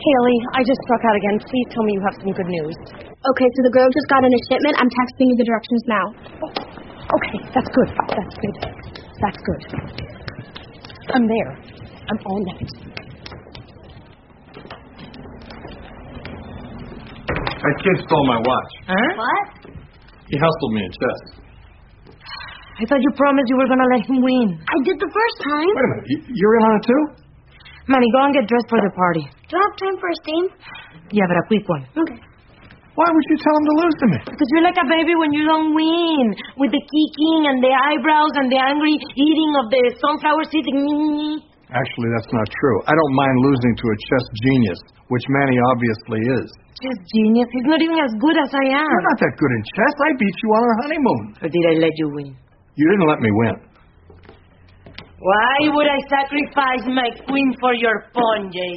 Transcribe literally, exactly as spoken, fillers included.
Haley, I just struck out again. Please tell me you have some good news. Okay, so the girl just got in a shipment. I'm texting you the directions now. Oh, okay, that's good. That's good. That's good. I'm there. I'm on that. That kid stole my watch. Huh? What? He hustled me in chess. I thought you promised you were going to let him win. I did the first time. Wait a minute. You- You're in on it too? Manny, go and get dressed for the party. Do I have time for a steam? Yeah, but a quick one. Okay. Why would you tell him to lose to me? Because you're like a baby when you don't win. With the kicking and the eyebrows and the angry eating of the sunflower seeds. Actually, that's not true. I don't mind losing to a chess genius, which Manny obviously is. Just genius. He's not even as good as I am. You're not that good in chess. I beat you on our honeymoon. Or did I let you win? You didn't let me win. Why would I sacrifice my queen for your pawn, Jay?